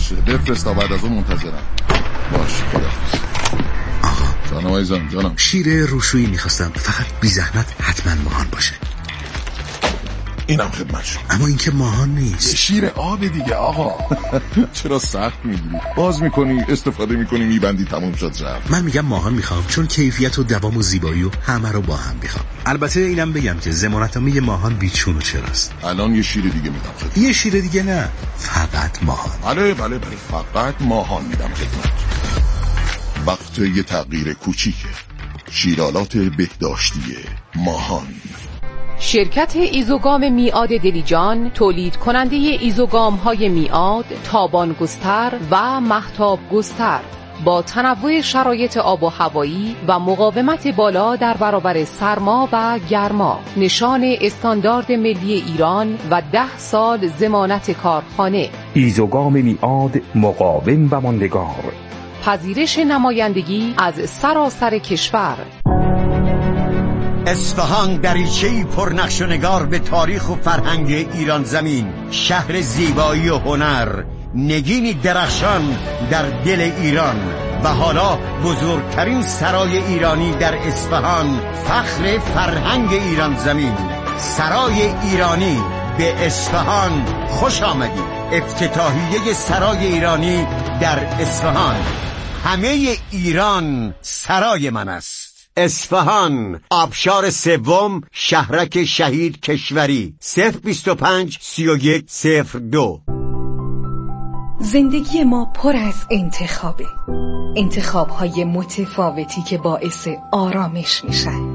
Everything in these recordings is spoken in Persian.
باشه بفرست تا بعد از اون منتظرم. باشه خداحافظ. جانم عزیزم جانم. شیر روشویی میخواستم، فقط بی زحمت حتما ماهان باشه. اینم خدمت شما. اما این که ماهان نیست. شیر آب دیگه آقا. چرا سخت میگیری؟ باز میکنی استفاده میکنی میبندی تموم شد رفت. من میگم ماهان میخوام، چون کیفیت و دوام و زیبایی و همه رو با هم میخوام. البته اینم بگم که ضمانتنامه ماهان بیچون و چراست. الان یه شیر دیگه میدم خدمت. یه شیر دیگه نه، فقط ماهان. بله فقط ماهان میدم خدمت. وقت یه تغییر کوچیکه. شیرالات بهداشتی ماهان. شرکت ایزوگام میعاد دلیجان تولید کننده ایزوگام های میعاد، تابان گستر و مهتاب گستر با تنوع شرایط آب و هوایی و مقاومت بالا در برابر سرما و گرما، نشان استاندارد ملی ایران و 10 سال ضمانت کارخانه. ایزوگام میعاد مقاوم و ماندگار. پذیرش نمایندگی از سراسر کشور. اصفهان دریچه‌ای پرنقش و نگار به تاریخ و فرهنگ ایران زمین، شهر زیبایی و هنر، نگینی درخشان در دل ایران و حالا بزرگترین سرای ایرانی در اصفهان، فخر فرهنگ ایران زمین. سرای ایرانی به اصفهان خوش آمدید. افتتاحیه سرای ایرانی در اصفهان. همه ایران سرای من است. اصفهان، آبشار سوم، شهرک شهید کشوری. 025 31 02. زندگی ما پر از انتخابه، انتخاب‌های متفاوتی که باعث آرامش میشن،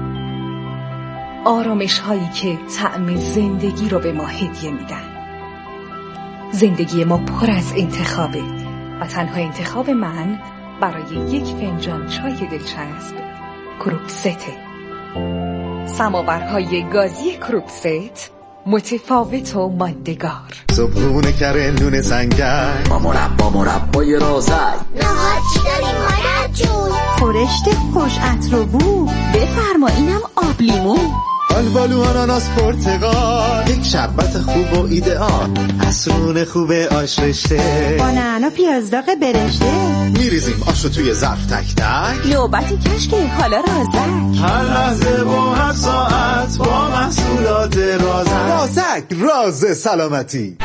آرامش‌هایی که طعم زندگی رو به ما هدیه میدن. زندگی ما پر از انتخابه و تنها انتخاب من برای یک فنجان چای دلچسب کروکسته. سماورهای گازی کروکست، متفاوت و ماندگار. صبحونه کره نون سنگر، با مربای رازک. نهار چی داریم مادر جون؟ خورشت خوش عطر و بو، بفرما اینم آب لیمو. آلبالو آناناس پرتقال، یک شربت خوب و ایدئال، عصرون خوب آش رشته، با نعنا پیازداغ برشته. میریزیم آشو توی ظرف تک تک، لعبت کشک حالا رازک. هر لحظه و هر ساعت با محصولات رازک. راز سلامتی.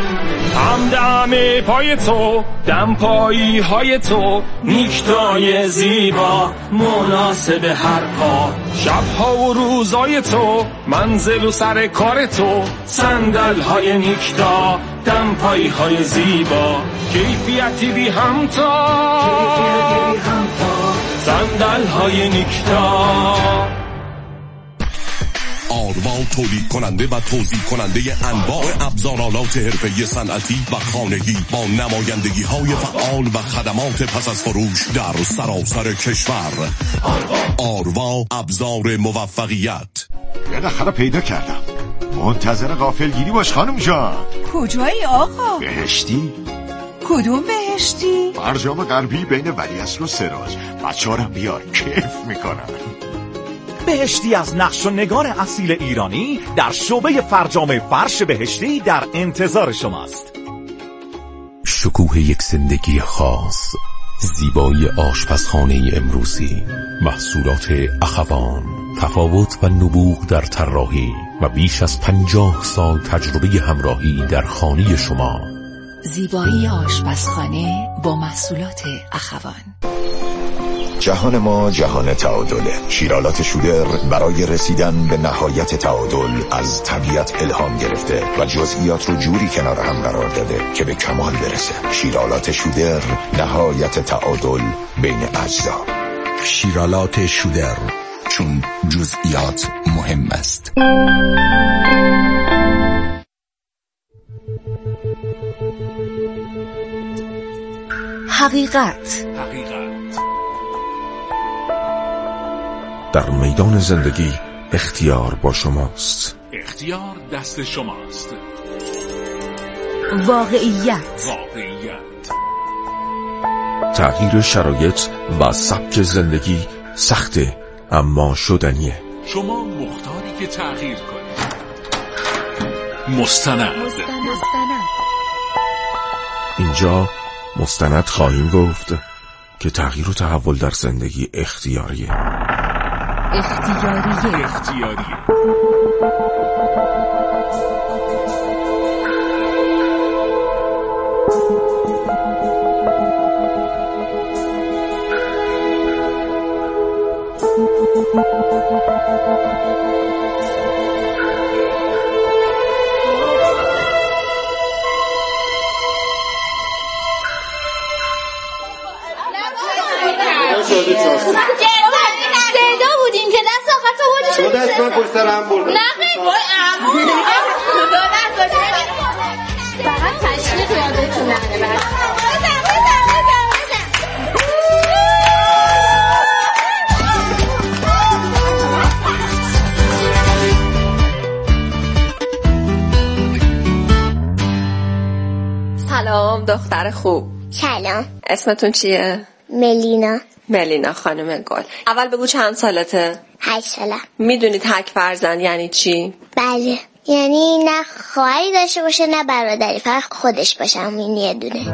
همدم پای تو، دمپایی های تو، نیکتای زیبا مناسب هر پا. شبها و روزای تو، منزل و سر کار تو، صندل های نیکتا، دمپایی های زیبا. کیفیتی بی همتا، صندل های نیکتا. آروا تولید کننده و توزیع کننده انواع ابزارالات حرفه‌ای صنعتی و خانگی با نمایندگی های فعال و خدمات پس از فروش در سراسر کشور. آروا ابزار موفقیت. یه نخره پیدا کردم، منتظر غافلگیری باش خانم جان. کجایی آقا؟ بهشتی. کدوم بهشتی؟ فرجام غربی بین ولیعصر و سراج. بچه‌ها رو بیار، کیف میکنن. بهشتی از نقش و نگار اصیل ایرانی در شعبه فرجام فرش بهشتی در انتظار شماست. شکوه یک زندگی خاص، زیبایی آشپزخانه امروزی، محصولات اخوان، تفاوت و نبوغ در طراحی و بیش از 50 سال تجربه همراهی در خانه شما. زیبایی آشپزخانه با محصولات اخوان. جهان ما جهان تعادله. شیرالات شودر برای رسیدن به نهایت تعادل از طبیعت الهام گرفته و جزئیات رو جوری کنار هم قرار داده که به کمال برسه. شیرالات شودر، نهایت تعادل بین اجزا. شیرالات شودر، چون جزئیات مهم است. حقیقت. در میدان زندگی اختیار با شماست. اختیار دست شماست. واقعیت. تغییر شرایط و سبک زندگی سخته اما شدنیه. شما مختاری که تغییر کنید. مستند. اینجا مستند خواهیم گفت که تغییر و تحول در زندگی اختیاریه. صدا بودیم که دست آخر تو بودی شده دست من پشت سرم برد نه خیلی فقط تشریف یادتون نره. سلام دختر خوب. سلام. اسمتون چیه؟ ملینا خانم گل. اول بگو چند سالته؟ 8 سالم. میدونی تک فرزند یعنی چی؟ بله، یعنی نه خواهری داشته باشه نه برادری، فقط خودش باشه، همین یه دونه.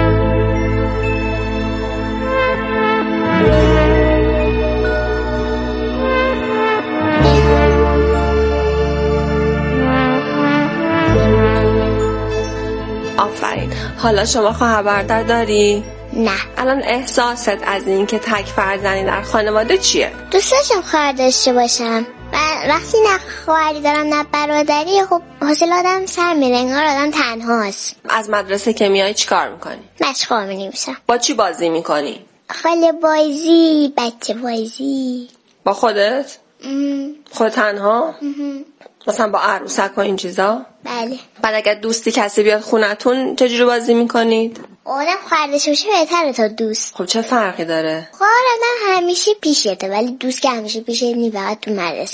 آفرین. حالا شما خواهر برادر داری؟ نه. الان احساست از این که تک فرزندی در خانواده چیه؟ دوست داشتم خواهر داشته باشم. وقتی نه خواهری دارم نه برادری، خب حوصله آدم سر میره، انگار آدم تنهاست. از مدرسه که میای چیکار میکنی؟ مشغول می‌نویسم. با چی بازی میکنی؟ خاله بازی، بچه بازی. با خودت؟ خود تنها؟ مثلا با عروسک و این چیزا؟ بله. بعد اگر دوستی کسی بیاد خونتون چجوری بازی میکنید؟ آدم خواهرش باشه بهتره تا دوست. خب چه فرقی داره؟ خواهر آدم همیشه پیشته، ولی دوست که همیشه پیشت نی، فقط تو مدرسه.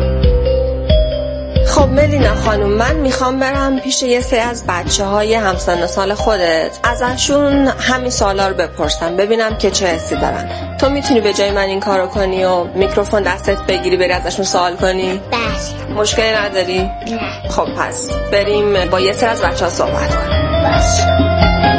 خب ملینا خانم، من میخوام برم پیش یه سری از بچه‌های همسن و سال خودت، ازشون همین سوالا رو بپرسم ببینم که چه حسی دارن. تو میتونی به جای من این کارو کنی و میکروفون دستت بگیری بری ازشون سوال کنی؟ بله. مشکلی نداری؟ نه. خب پس بریم با یه سری از بچه‌ها صحبت کنیم. باشه.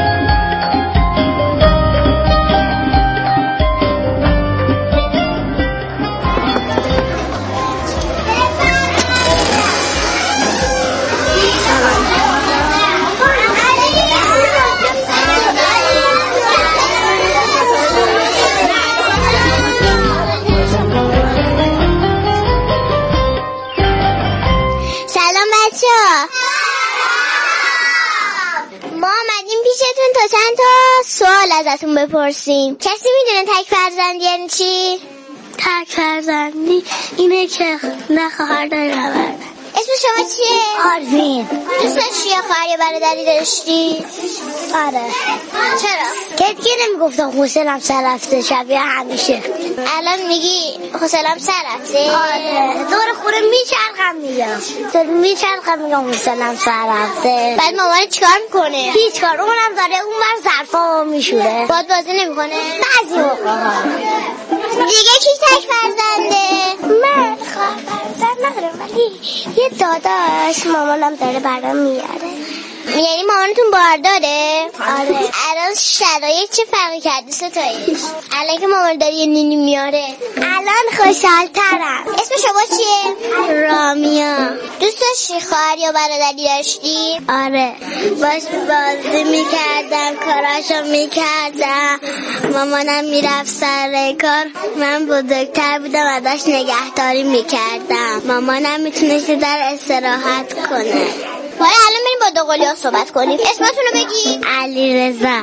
تا چند تا سوال ازتون بپرسیم. کسی میدونه تک فرزندی یعنی چی؟ تک فرزندی اینه که نه خواهر داری نه برادر. اسم شما چیه؟ آرزین. دوست داشتی یا خواهر یا برادری داشتی؟ آره. چرا؟ که نمیگفتم حوصله‌ام سر رفته شبیه همیشه. الان میگی حوصله‌ام سر رفته؟ آره. دور خوره میچرخم میگم حوصله‌ام سر رفته. بعد مامان چیکار میکنه؟ هیچ کار. اونم داره اون بر ظرفا میشوره. باهات بازی نمیکنه؟ بعضی موقع‌ها. دیگه کی تک فرزنده؟ من خواهر فرزند ندارم، ولی یه داداش مامانم داره برام میاره. یعنی مامانتون بارداره؟ آره. الان شرایط چه فرقی کرده ستایش؟ الان که مامان داری یه نینی میاره، الان خوشحال‌ترم. اسم شما چیه؟ رامیا. دوست داشتی خواهر یا برادری داشتی؟ آره. باش بازی میکردم، کاراشو میکردم. مامانم میرفت سر کار، من بزرگتر بودم ازش نگهداری میکردم. مامانم میتونست در استراحت کنه. حالا الان بریم با دوقلوها صحبت کنیم. اسمتون رو بگی. علیرضا.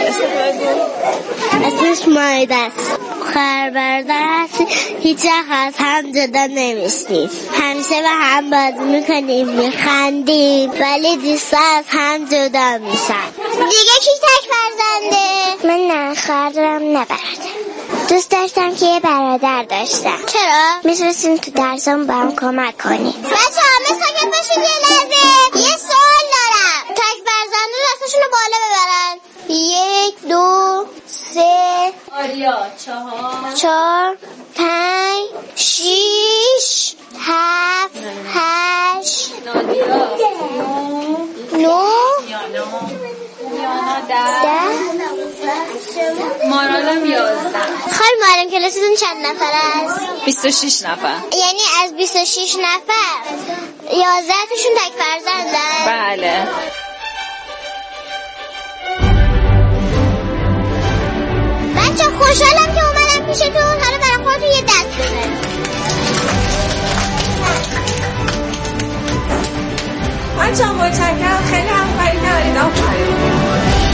اسمش مایده است. خواهر برادر هستی، هیچ وقت از هم جدا نمیشیم. همیشه با هم بازی میکنیم، میخندیم، ولی دوستا از هم جدا میشن. دیگه کی تک فرزنده؟ من نه خواهر دارم نه برادر. دوست داشتم که یه برادر داشتم. چرا؟ میتونستیم تو درسام برام کمک کنیم. بچه همه ساکت باشید یه لحظه. یه سوال دارم. تک فرزنده دستشون رو بالا ببرن. 1 2 3 آریا 4 5 6 7 8 9 9 مارالم 11. خواهر معلم کلاستون چند نفر است؟ 26 نفر. یعنی از 26 نفر 11 تاشون تک فرزندن؟ بله. بچه خوشحالم که اومدم پیشتون. حالا برای خودتون یه دست بزنید. بچه هم متشکرم، خیلی همکاری کردید. آفرین.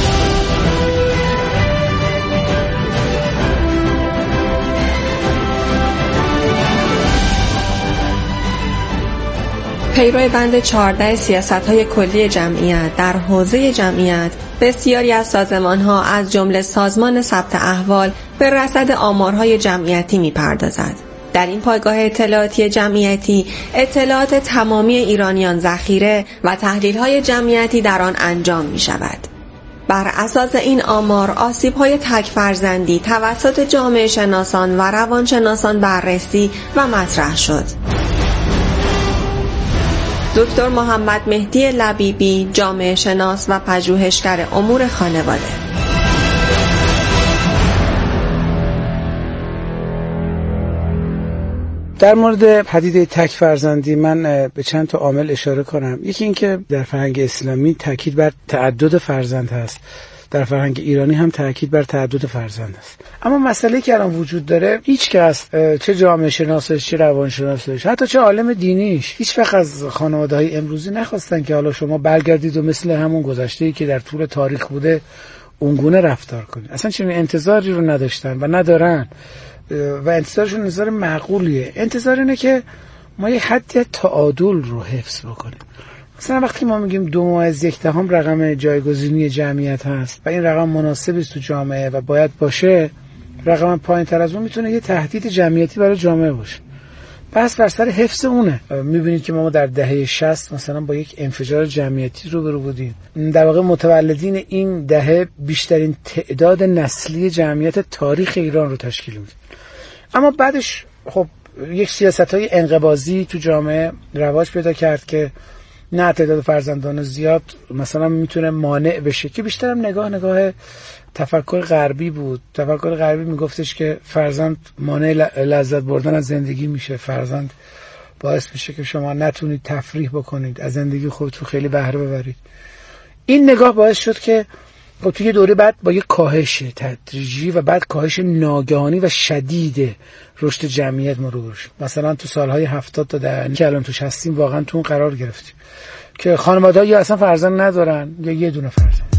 پیرو بند 14 سیاست‌های کلی جمعیت در حوزه جمعیت، بسیاری از سازمان‌ها از جمله سازمان ثبت احوال به رصد آمارهای جمعیتی می‌پردازد. در این پایگاه اطلاعاتی جمعیتی، اطلاعات تمامی ایرانیان ذخیره و تحلیل‌های جمعیتی در آن انجام می‌شود. بر اساس این آمار، آسیب‌های تک فرزندی توسط جامعه شناسان و روانشناسان بررسی و مطرح شد. دکتر محمد مهدی لبیبی، جامعه شناس و پژوهشگر امور خانواده. در مورد پدیده تک فرزندی من به چند تا عامل اشاره کنم. یکی این که در فرهنگ اسلامی تاکید بر تعدد فرزند هست، در فرهنگ ایرانی هم تاکید بر تعدد فرزند است. اما مسئله که الان وجود داره، هیچ کس، چه جامعه شناسش، چه روانشناسش، حتی چه عالم دینیش، هیچ وقت از خانواده‌های امروزی نخواستن که حالا شما برگردید و مثل همون گذشته‌ای که در طول تاریخ بوده اونگونه رفتار کنید. اصلا چنین انتظاری رو نداشتن و ندارن و انتظارشون انتظار معقولیه. انتظار اینه که ما یه حد تعادل رو حفظ بکنیم. مثلا وقتی ما میگیم 2.1 رقم جایگزینی جمعیت هست و این رقم مناسبی است تو جامعه و باید باشه، رقم پایین‌تر از اون میتونه یه تهدید جمعیتی برای جامعه باشه. بس بر سر حفظ اونه. میبینید که ما در دهه 60 مثلا با یک انفجار جمعیتی روبرو بودیم. در واقع متولدین این دهه بیشترین تعداد نسلی جمعیت تاریخ ایران رو تشکیل میدن. اما بعدش خب یک سیاست‌های انقباضی تو جامعه رواج پیدا کرد که نه تعداد فرزندان زیاد مثلا میتونه مانع بشه، که بیشتر هم نگاه تفکر غربی بود. تفکر غربی میگفتش که فرزند مانع لذت بردن از زندگی میشه، فرزند باعث میشه که شما نتونید تفریح بکنید، از زندگی خودتون خیلی بهره ببرید. این نگاه باعث شد که توی یه دوره بعد با یه کاهش تدریجی و بعد کاهش ناگهانی و شدید رشد جمعیت ما رو شد. مثلا تو سالهای 70 تا در که الان توش هستیم واقعا تو اون قرار گرفتیم که خانواده‌ها یا اصلا فرزند ندارن یا یه دونه فرزند.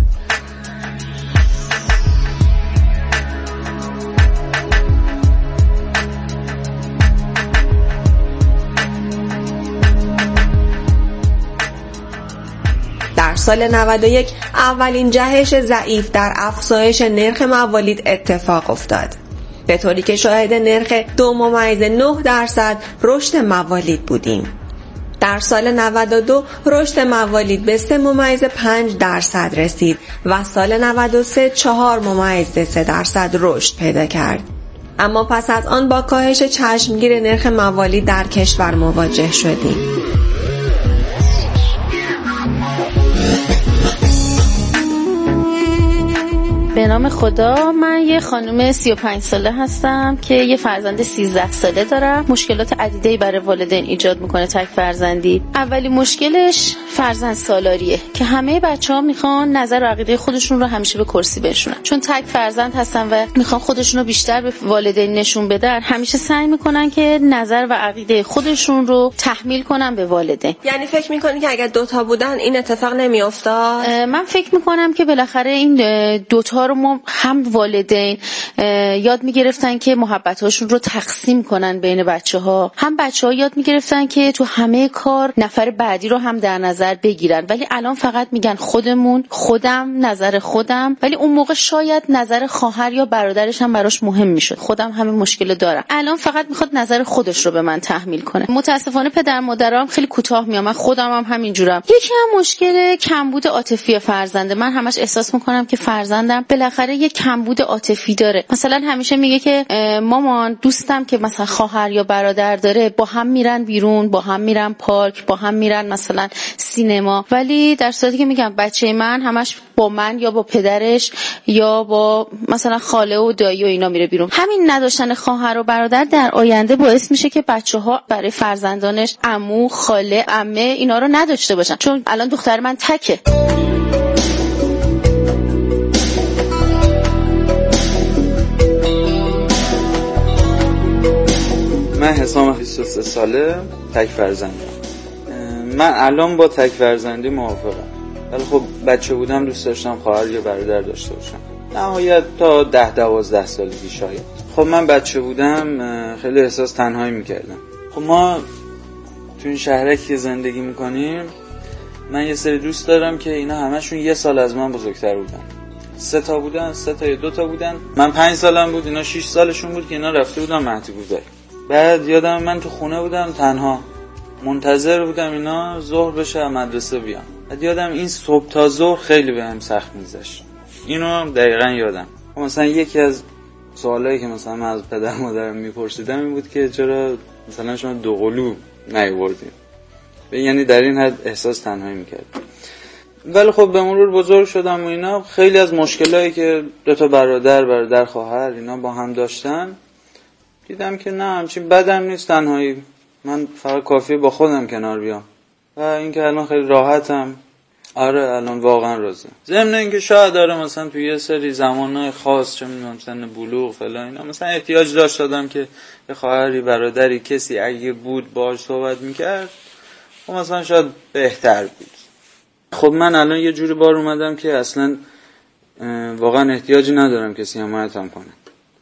در سال 91 اولین جهش ضعیف در افزایش نرخ موالید اتفاق افتاد، به طوری که شاهد نرخ 2.9% رشد موالید بودیم. در سال 92 رشد موالید به 3.5% رسید و سال 93 4.3% رشد پیدا کرد. اما پس از آن با کاهش چشمگیر نرخ موالید در کشور مواجه شدیم. به نام خدا، من یه خانم 35 ساله هستم که یه فرزند 13 ساله دارم. مشکلات عدیده‌ای برای والدین ایجاد میکنه تک فرزندی. اولی مشکلش فرزند سالاریه که همه بچه‌ها میخوان نظر و عقیده خودشون رو همیشه به کرسی بشونن، چون تک فرزند هستن و میخوان خودشون رو بیشتر به والدین نشون بدن. همیشه سعی میکنن که نظر و عقیده خودشون رو تحمیل کنن به والدین. یعنی فکر میکنی که اگر دوتا بودن این اتفاق نمیافتاد؟ من فکر میکنم که بالاخره این دوتا رو ما هم والدین یاد میگرفتن که محبت‌هاشون رو تقسیم کنن بین بچه‌ها، هم بچه‌ها یاد میگرفتن که تو همه کار نفر بعدی رو هم در نظر بگیرن. ولی الان فقط میگن خودم، نظر خودم، ولی اون موقع شاید نظر خواهر یا برادرش هم براش مهم میشد. خودم همین مشکل دارم، الان فقط میخواد نظر خودش رو به من تحمیل کنه. متاسفانه پدر مادرام خیلی کوتاه میام، من خودم هم همینجورم. یکی هم مشکل کمبود عاطفی فرزنده. من همش احساس میکنم که فرزندم بالاخره یه کمبود عاطفی داره. مثلا همیشه میگه که مامان دوستم که مثلا خواهر یا برادر داره با هم میرن بیرون، با هم میرن پارک، با هم میرن مثلا سینما، ولی در صورتی که میگم بچه من همش با من یا با پدرش یا با مثلا خاله و دایی و اینا میره بیرون. همین نداشتن خواهر و برادر در آینده باعث میشه که بچه‌ها برای فرزندانش عمو، خاله، عمه اینا رو نداشته باشن. چون الان دختر من تکه. من حسام 23 ساله، تک فرزندم. من الان با تک فرزندی موافقم، ولی خب بچه بودم دوست داشتم خواهر یا برادر داشته باشم. نهایت تا 10-12 سالگی شاید. خب من بچه بودم خیلی احساس تنهایی میکردم. خب ما تو این شهرک که زندگی میکنیم، من یه سری دوست دارم که اینا همشون 1 سال از من بزرگتر بودن. 3 تا بودن، 3 تا یا 2 تا بودن. من 5 سالم بود، اینا 6 سالشون بود که اینا رفته بودن مهدی بوده. بعد یادم من تو خونه بودم تنها، منتظر بودم اینا ظهر بشه مدرسه بیان. بعد یادم این صبح تا ظهر خیلی بهم سخت می‌گذشت. اینو دقیقاً یادم. مثلا یکی از سوالایی که مثلا من از پدر مادرم میپرسیدم این بود که چرا مثلا شما 2 قلو نیاوردین؟ یعنی در این حد احساس تنهایی می‌کرد. ولی خب به مرور بزرگ شدم و اینا خیلی از مشکلایی که 2 تا برادر خواهر اینا با هم داشتن دیدم که نه همچین بدم نیست تنهایی. من فقط کافیه با خودم کنار بیام و اینکه الان خیلی راحتم. آره الان واقعا راضیم. ضمن اینکه شاید داره مثلا توی یه سری زمانهای خاص چه میدونم سن بلوغ فلان اینا مثلا احتیاج داشتم که یه خواهری برادری کسی اگه بود باهاش صحبت میکرد خب مثلا شاید بهتر بود. خب من الان یه جوری بار اومدم که اصلا واقعا احتیاجی ندارم کسی حمایتم کنه.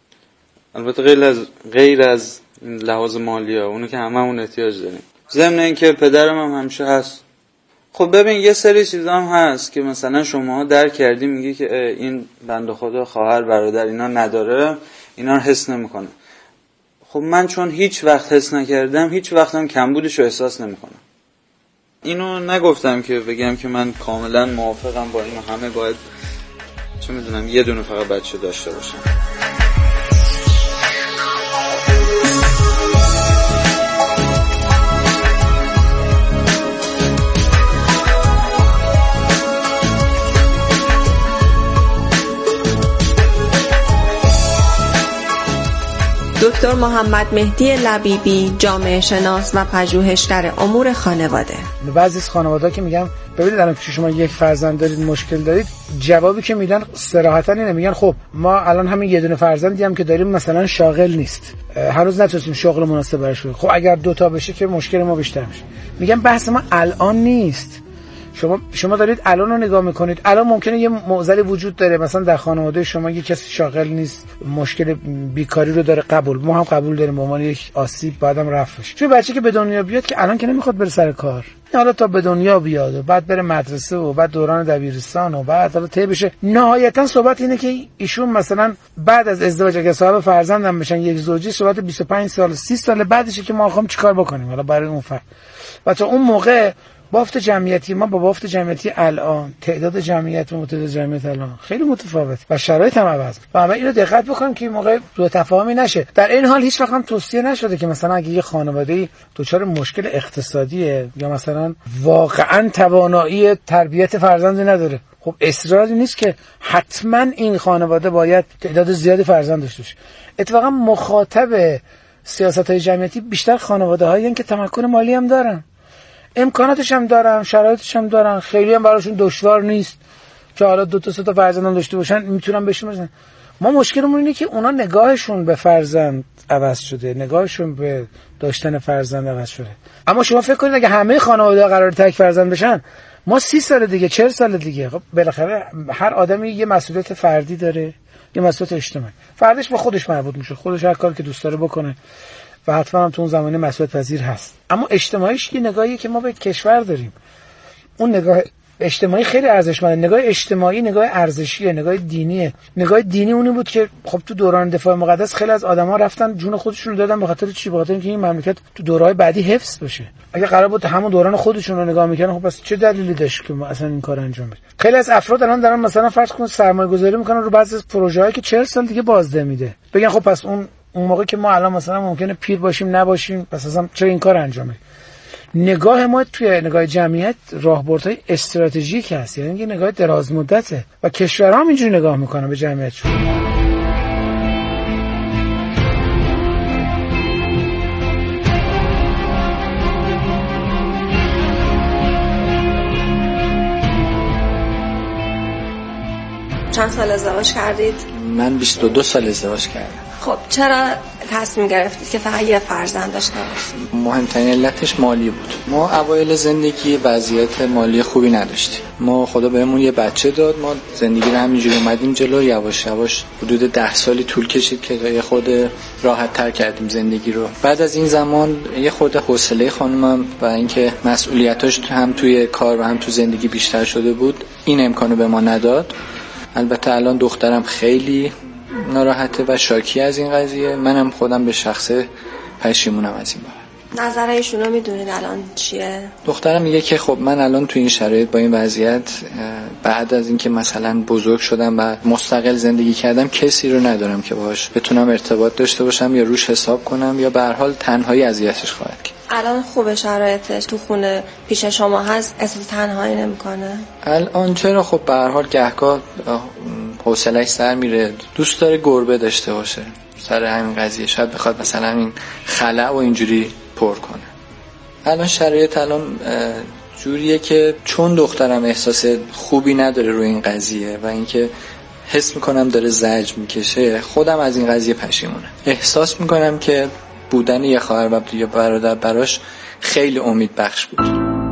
البته غیر از لحاظ مالی ها اونو که هممون احتیاج داریم. ضمن اینکه پدرم هم همیشه هست. خب ببین یه سری چیزا هم هست که مثلا شما درک کردی میگی که این بنده خدا خواهر برادر اینا نداره، اینا رو حس نمیکنه. خب من چون هیچ وقت حس نکردم هیچ وقتم کمبودش رو احساس نمیکنم. اینو نگفتم که بگم که من کاملا موافقم با اینو همه باید چه میدونم یه دونه فقط بچه داشته باشن. دکتر محمد مهدی لبیبی، جامعه شناس و پژوهشگر امور خانواده. بعضی از خانواده‌ها که میگم ببینید الان پیش شما یک فرزند دارید مشکل دارید، جوابی که میدن صراحتاً اینه، میگن خب ما الان همین یه دونه فرزندی هم که داریم مثلا شاغل نیست، هنوز نتونستیم شغل مناسب براش بگیریم. خب اگر 2 تا بشه که مشکل ما بیشتر میشه. میگم بحث ما الان نیست. شما دارید الان رو نگاه میکنید. الان ممکنه یه معضلی وجود داره، مثلا در خانواده شما یه کسی شاغل نیست، مشکل بیکاری رو داره، قبول، ما هم قبول داریم به عنوان یک آسیب بعدم رفع بشه. چون بچه که به دنیا بیاد که الان که نمیخواد بره سر کار، حالا تا به دنیا بیاد و بعد بره مدرسه و بعد دوران دبیرستان و بعد حالا طی بشه، نهایتا صحبت اینه که ایشون مثلا بعد از ازدواج اگه صاحب فرزند هم بشن یک زوجی، صحبت 25 سال 30 سال بعدشه که ما می‌خوام چیکار بکنیم حالا برای اون فرد. و تا اون موقع بافت جمعیتی ما با بافت جمعیتی الان، تعداد جمعیت و تعداد جمعیت الان خیلی متفاوت و شرایط هم عوض. و همه اینو دقت بکنیم که این موقع دو تفاهمی نشه. در این حال هیچ وقت هم توصیه نشده که مثلا اگه یه خانواده‌ای دچار مشکل اقتصادیه یا مثلا واقعا توانایی تربیت فرزند نداره، خب اصراری نیست که حتما این خانواده باید تعداد زیادی فرزند داشته باشه. اتفاقا مخاطب سیاست‌های جمعیتی بیشتر خانواده‌هایی هستند که تمکن مالی هم دارن، امکاناتش هم دارن، شرایطش هم دارن، خیلی هم براشون دشوار نیست که حالا 2 تا 3 تا فرزندان داشته باشن، میتونن بهشون برسن. ما مشکلمون اینه که اونا نگاهشون به فرزند عوض شده، نگاهشون به داشتن فرزند عوض شده. اما شما فکر کنید اگه همه خانواده‌ها قرار تک فرزند بشن، ما 30 سال دیگه 40 سال دیگه، خب بالاخره هر آدمی یه مسئولیت فردی داره، یه مسئولیت اجتماعی. فردش به خودش مربوط میشه، خودش هر کاری که دوست داره بکنه و حتما هم تو اون زمانه مسئولیت پذیر هست. اما اجتماعیش یه نگاهیه که ما به کشور داریم. اون نگاه اجتماعی خیلی ارزشمنده. نگاه اجتماعی نگاه ارزشیه، نگاه دینیه. نگاه دینی اونی بود که خب تو دوران دفاع مقدس خیلی از آدما رفتن جون خودشون رو دادن به خاطر چی؟ به خاطر اینکه این مملکت تو دوره‌های بعدی حفظ بشه. اگه قرار بود همون دوران خودشون رو نگاه می‌کردن خب پس چه دلیلی داشت که اصلا این کار انجام بشه؟ خیلی از افراد الان دارن مثلا فرض کن سرمایه‌گذاری می‌کنن رو بعضی از پروژه‌هایی که 40 سال دیگه بازده میده. بگن خب پس اون موقع که ما الان مثلا ممکنه پیر باشیم نباشیم، پس اصلا چرا این کار انجام میده؟ نگاه ما توی نگاه جمعیت راهبردهای استراتژیک هست، یعنی نگاه دراز مدته و کشورها هم اینجوری نگاه میکنن به جمعیتشون. چند سال ازدواج کردید؟ من 22 سال ازدواج کردم. خب چرا تصمیم گرفتید که فقط یه فرزند داشته باشید؟ مهمترین علتش مالی بود. ما اوایل زندگی وضعیت مالی خوبی نداشتیم. ما خدا بهمون یه بچه داد، ما زندگی رو همینجوری اومدیم جلو. یواش یواش حدود 10 سالی طول کشید که یه خود راحت تر کردیم زندگی رو. بعد از این زمان یه خود حوصله خانومم و اینکه مسئولیتاش هم توی کار و هم تو زندگی بیشتر شده بود، این امکانو به ما نداد. البته الان دخترم خیلی ناراحته و شاکی از این قضیه. منم خودم به شخصه پشیمونم از این بابت. نظر ایشونو میدونید الان چیه؟ دخترم میگه که خب من الان تو این شرایط با این وضعیت بعد از اینکه مثلا بزرگ شدم و مستقل زندگی کردم کسی رو ندارم که باهاش بتونم ارتباط داشته باشم یا روش حساب کنم یا به هر حال تنهایی اذیتش خواهد کرد. الان خوبه شرایطش؟ تو خونه پیش شما هست؟ احساس تنهایی نمیکنه؟ الان چرا؟ خب به هر حال گهگاه حوصله‌اش سر میره، دوست داره گربه داشته باشه سر همین قضیه، شاید بخواد مثلا این خلأ و اینجوری پر کنه. الان شرایط الان جوریه که چون دخترم احساس خوبی نداره روی این قضیه و اینکه حس میکنم داره زجر میکشه، خودم از این قضیه پشیمونم. احساس میکنم که بودن یه خواهر و یه برادر براش خیلی امید بخش بود.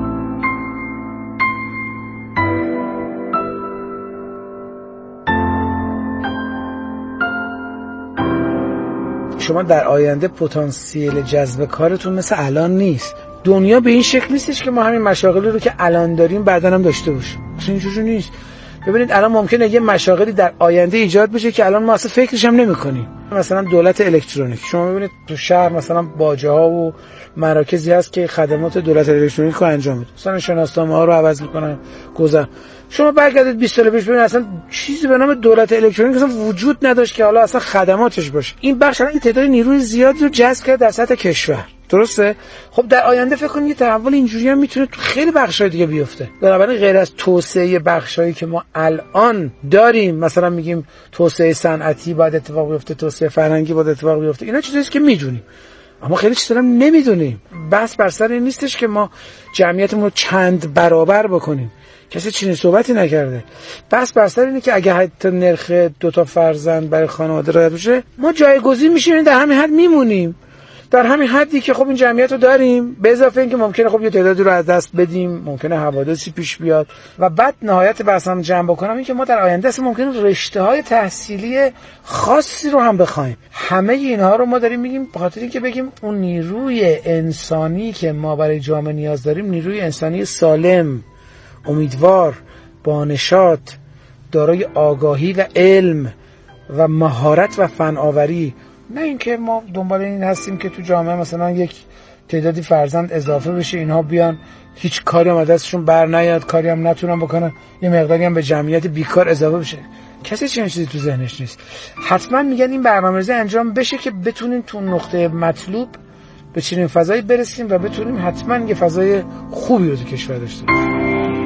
شما در آینده پتانسیل جذب کارتون مثل الان نیست. دنیا به این شکل نیستش که ما همین مشاغلی رو که الان داریم بعداً هم داشته باشیم. اصلا اینجوری نیست. ببینید الان ممکنه یه مشاغلی در آینده ایجاد بشه که الان ما اصلا فکرش هم نمی‌کنیم. مثلا دولت الکترونیک، شما ببینید تو شهر مثلا باجه‌ها و مراکزی هست که خدمات دولت الکترونیک رو انجام میده. مثلا شناسنامه‌ها رو عوض می‌کنن، گذر. شما برگردید 20 سال پیش ببینید اصلا چیزی به نام دولت الکترونیک اصلا وجود نداشت که حالا اصلا خدماتش باشه. این بخش الان این تعداد نیروی زیادی رو جذب کرد در سطح کشور. درسته؟ خب در آینده فکر کنید یه تحول اینجوری هم میتونه تو خیلی بخش‌های دیگه بیفته. بنابراین غیر از توسعه بخش‌هایی که ما الان داریم، مثلا میگیم توسعه صنعتی باید اتفاق بیفته، توسعه فرهنگی باید اتفاق بیفته، اینا چیزاییه که میدونیم. اما خیلی چیزا هم نمیدونیم. بس بر سر این نیستش که ما جمعیتمون رو چند برابر بکنیم. کسی چنین صحبتی نکرده. بس بر سر اینه که اگه حتی نرخ 2 فرزند برای خانواده رعایت بشه، ما جایگزین میشیم، در همین حد میمونیم. در همین حدی که خب این جمعیت رو داریم، به اضافه اینکه ممکنه خب یه تعدادی رو از دست بدیم، ممکنه حوادثی پیش بیاد و بعد نهایت بحثم جمع بکنم این که ما در آینده اصلا ممکنه رشته‌های تحصیلی خاصی رو هم بخوایم. همه اینها رو ما داریم میگیم به خاطر اینکه بگیم اون نیروی انسانی که ما برای جامعه نیاز داریم، نیروی انسانی سالم، امیدوار، بانشاط، دارای آگاهی و علم و مهارت و فناوری، نه اینکه ما دنبال این هستیم که تو جامعه مثلا یک تعدادی فرزند اضافه بشه، اینها بیان هیچ کاری هم از دستشون بر نیاد، کاری هم نتونن بکنن، یه مقداری هم به جمعیت بیکار اضافه بشه. کسی چنین چیزی تو ذهنش نیست. حتما میگن این برنامه‌ریزی انجام بشه که بتونیم تو نقطه مطلوب به چنین فضایی برسیم و بتونیم حتما یه فضای خوبی رو تو کشور داشته باشیم.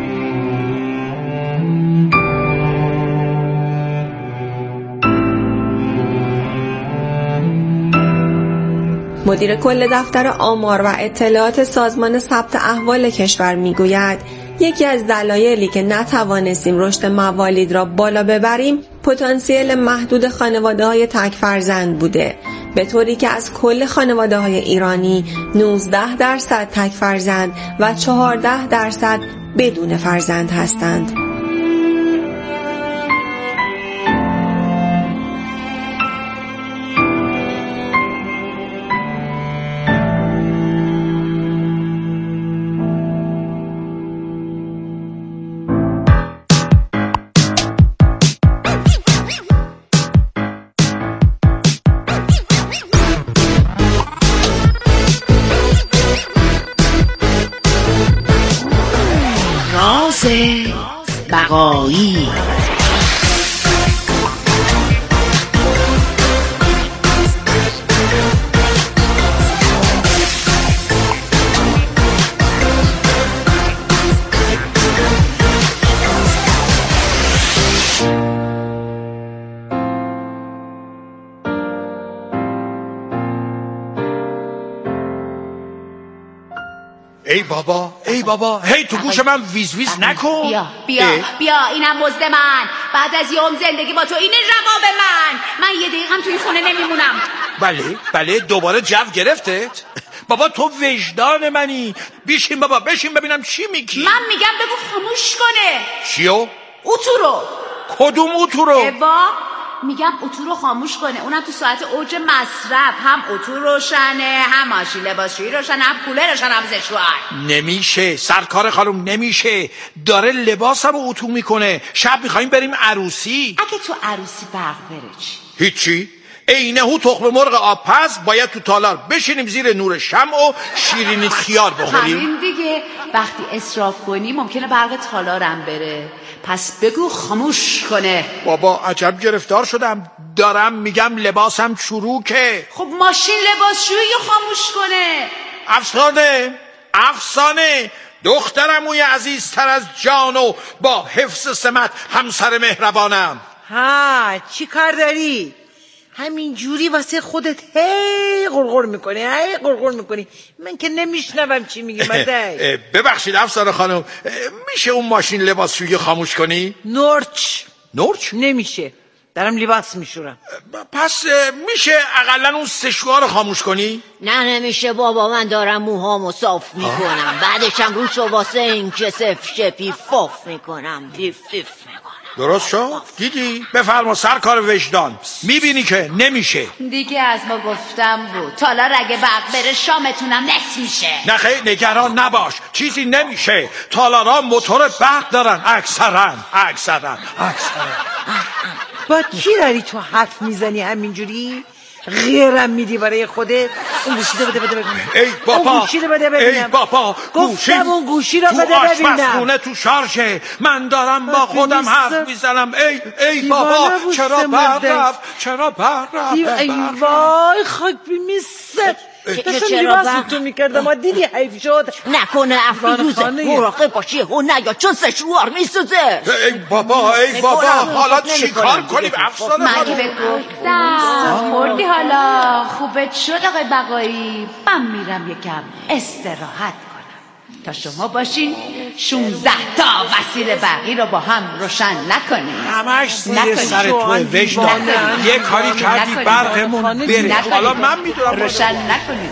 مدیر کل دفتر آمار و اطلاعات سازمان ثبت احوال کشور میگوید یکی از دلایلی که نتوانستیم رشد موالید را بالا ببریم پتانسیل محدود خانواده‌های تک فرزند بوده، به طوری که از کل خانواده‌های ایرانی 19% تک فرزند و 14% بدون فرزند هستند. بقایی. ای بابا هی تو گوش من ویز ویز نکن. بیا اینم مزد من. بعد از یوم زندگی با تو اینه جواب من یه دقیقه هم توی خونه نمیمونم. بله دوباره جو گرفتت. بابا تو وجدان منی. بشین بابا بشین ببینم چی میگی. من میگم بگو خاموش کنه. چیو؟ اتو. کدوم اتو رو؟ میگم اتو رو خاموش کنه، اونم تو ساعت اوج مصرف. هم اتو روشنه، هم ماشین لباسشویی روشنه، هم کوله روشنه، هم زشوار. نمیشه سرکار خانم، نمیشه. داره لباسم رو اتو میکنه. شب میخواییم بریم عروسی. اگه تو عروسی برق بره چی؟ هیچی. اینه هو تخم مرغ آبپز باید تو تالار بشینیم زیر نور شمع و شیرینی خیار بخوریم. همین دیگه. وقتی اسراف کنی ممکنه برق تالارم بره. پس بگو خاموش کنه. بابا عجب گرفتار شدم. دارم میگم لباسم چروکه. خب ماشین لباسشویی خاموش کنه. افسانه دخترم اوی عزیزتر از جان و با حفظ سمت همسر مهربانم. چی کار داری؟ همین جوری واسه خودت هی غرغر میکنی. من که نمیشنوم چی میگی مدعی. ببخشید افسانه خانم، میشه اون ماشین لباسشویی خاموش کنی؟ نورچ نمیشه. دارم لباس میشورم. پس میشه اقلا اون سشوار رو خاموش کنی؟ نه نمیشه بابا، من دارم موهامو صاف میکنم. بعدش هم روشو واسه این که شپی فاف میکنم. دیف میکنم. درست شد؟ دیدی؟ بفرما سرکار وجدان. میبینی که نمیشه. دیگه از ما گفتم بود. تالار اگه برق بره شامتونم نصف میشه. نه خیلی نگران نباش، چیزی نمیشه. تالارا موتور برق دارن اکثرا. با کی داری تو حرف میزنی همینجوری؟ غیرم میدی برای خودت؟ اون گوشی رو بده ببینم. ای بابا گفتم اون گوشی رو بده ببینم. تو آشپزخونه تو شارژه. من دارم با خودم حرف میزنم. ای بابا چرا برق رفت؟ ای وای خاک بیمیسته. داشتم لباسو میکردم و دیدی حیف شد. نکنه افروزه مراقب باشی هو نیا چون سشوار میسوزه. ای بابا حالا چی کار کنیم افسانه؟ مگه به گفتم خوردی حالا خوبت شد آقای بقایی. من میرم یکم استراحت کنم تا شما باشین 16 تا وسیله برقی رو با هم روشن نکنیم. همش زیر سر تو وجدان. یه کاری کردی برقمون بره. حالا من میدونم روشن نکنیم.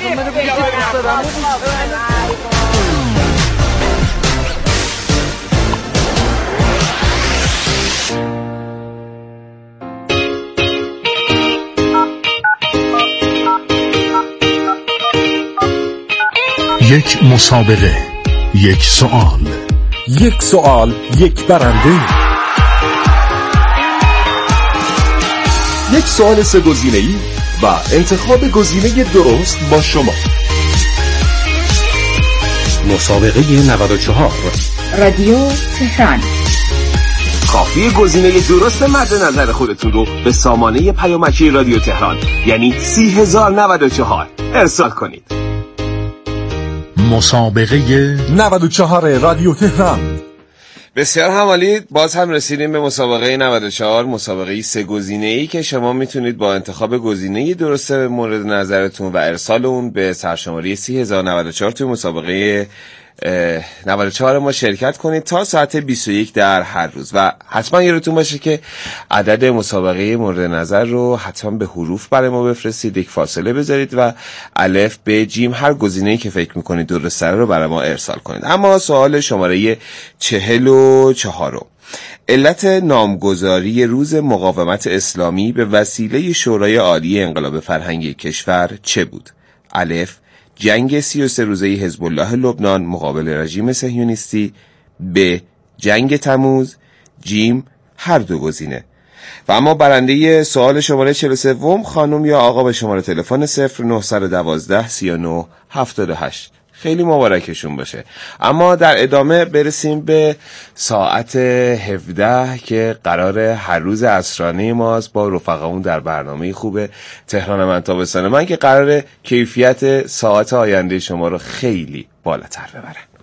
یک مسابقه، یک سوال، یک برنده. یک سوال 3 گزینه‌ای و انتخاب گزینه درست با شما. مسابقه 94 رادیو تهران. کافی گزینه درست مد نظر خودتون رو به سامانه پیامکی رادیو تهران یعنی 30094 ارسال کنید. مسابقه 94 رادیو تهران. بسیار همالی. باز هم رسیدیم به مسابقه 94. مسابقه 3 گزینه‌ای که شما میتونید با انتخاب گزینه درست مورد نظرتون و ارسال اون به سرشماری 30094 توی مسابقه 94 ما شرکت کنید تا ساعت 21 در هر روز. و حتما یادتون باشه که عدد مسابقه مورد نظر رو حتما به حروف برای ما بفرستید، یک فاصله بذارید و الف ب جیم هر گزینه‌ای که فکر میکنید درسته رو برای ما ارسال کنید. اما سوال شماره 44: علت نامگذاری روز مقاومت اسلامی به وسیله شورای عالی انقلاب فرهنگی کشور چه بود؟ الف جنگ 33 روزه حزب الله لبنان مقابل رژیم صهیونیستی، ب جنگ تموز، جیم هر دو گزینه. و اما برنده سوال شماره 43 خانم یا آقا به شماره تلفن 0912 39 78 خیلی مبارکشون باشه. اما در ادامه برسیم به ساعت 17 که قرار هر روز عصرانه ماست با رفقامون در برنامه خوب تهران من تابستان من که قرار کیفیت ساعت آینده شما رو خیلی بالاتر ببرن.